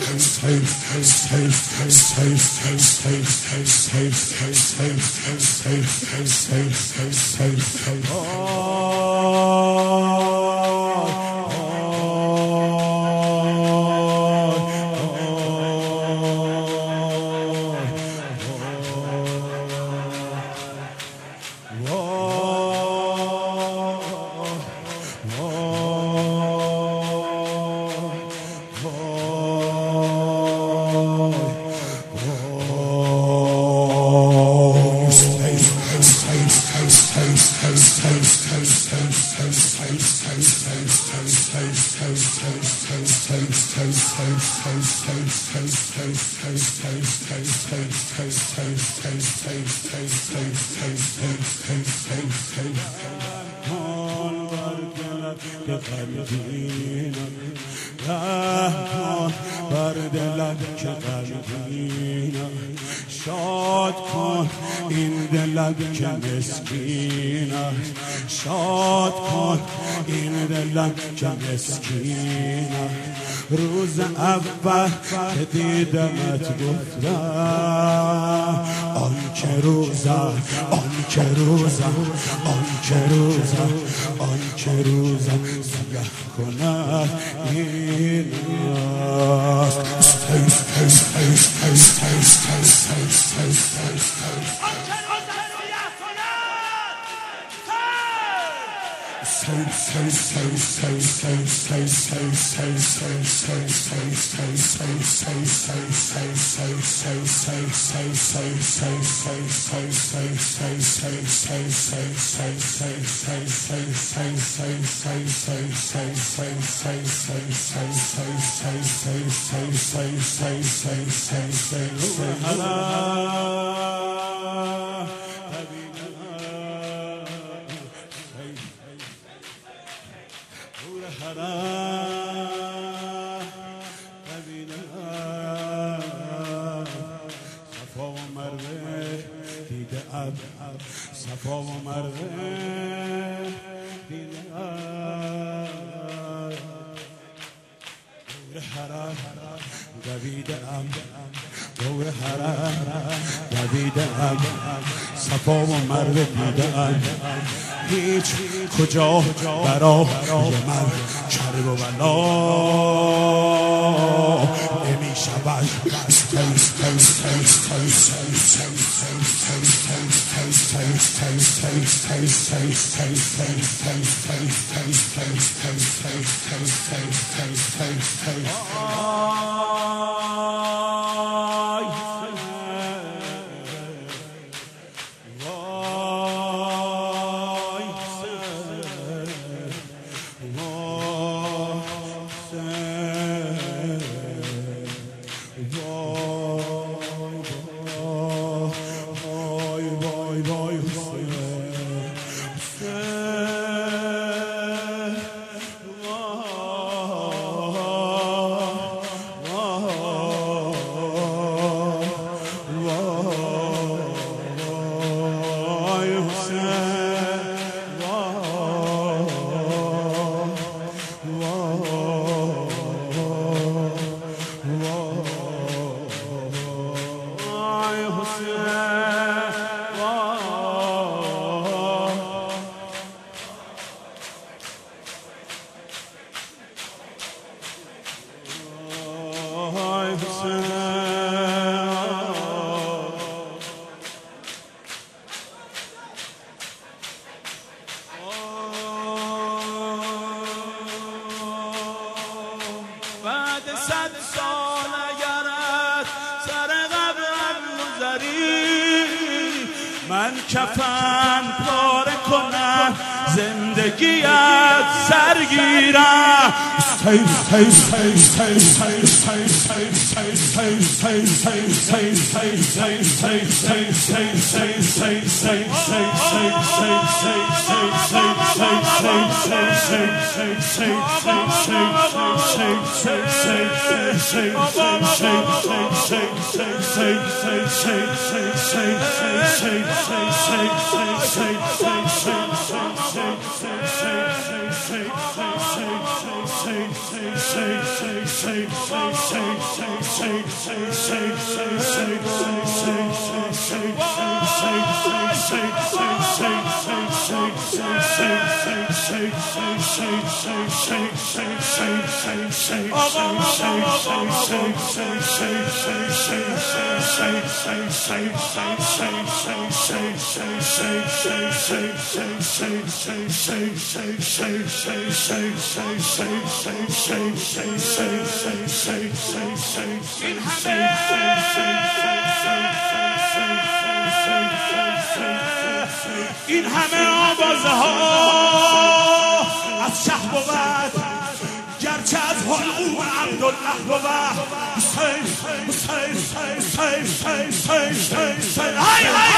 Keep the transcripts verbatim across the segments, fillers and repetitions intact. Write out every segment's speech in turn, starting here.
بر دلم که غمگینم شاد کن این دلم که مسکینم شاد کن این دلم که مسکینم روز اول که دیدمت گفتم آن که روزم آن که روزم آن که روزم آن که روزم سیاه کند این صفا و مروه دیده اب صفا و مروه دیده اب دور حرم دویده ام دور حرم دویده ام صفا و مروه دیده ام هیچ کجا برای من کرب و بلا نمی شود بعد صد سال اگرت سر قبرم گذری من کفن پاره کنم زندگیت سرگیرم این همه آوازه ها از شه بود گرچه از حلقوم عبدالله بود حسین حسین حسین حسین حسین های های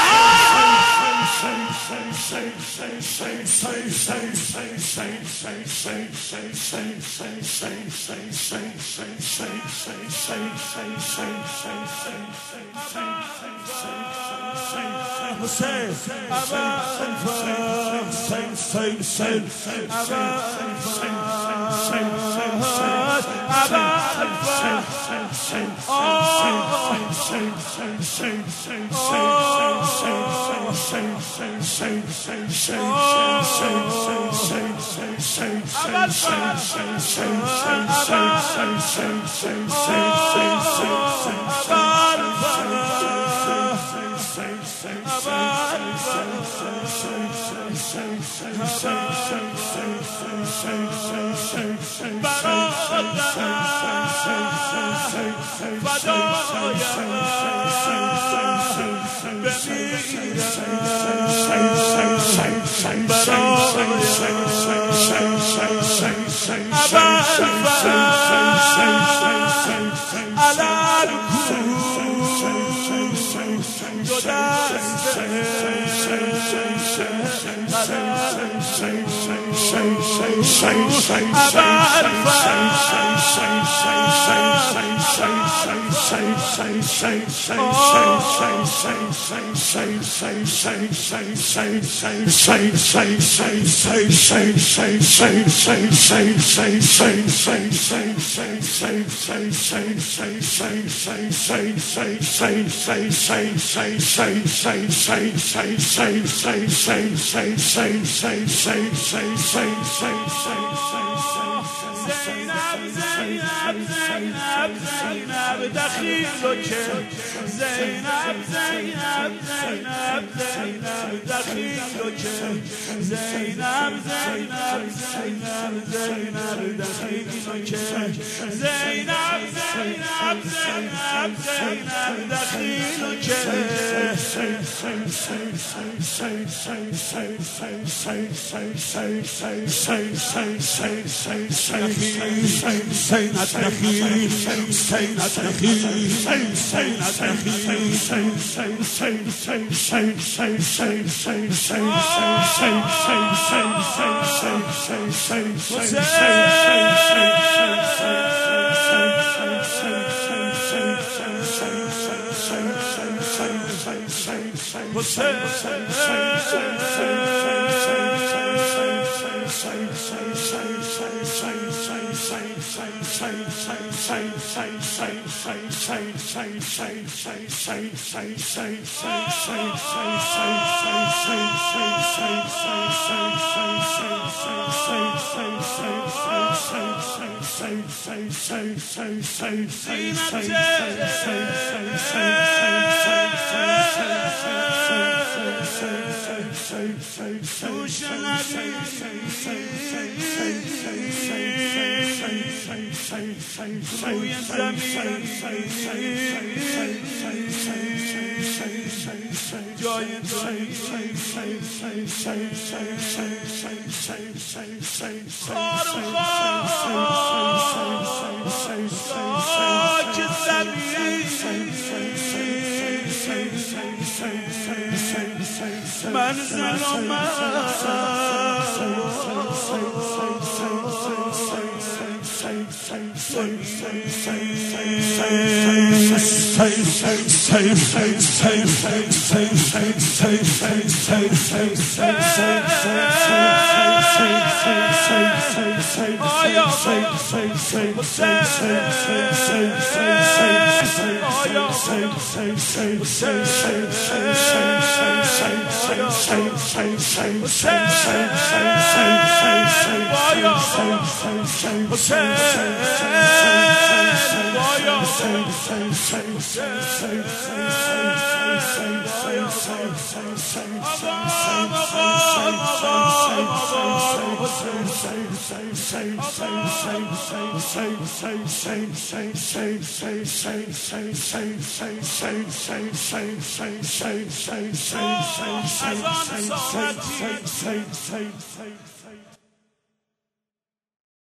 Say, say, say, say, say, say, say, say, say.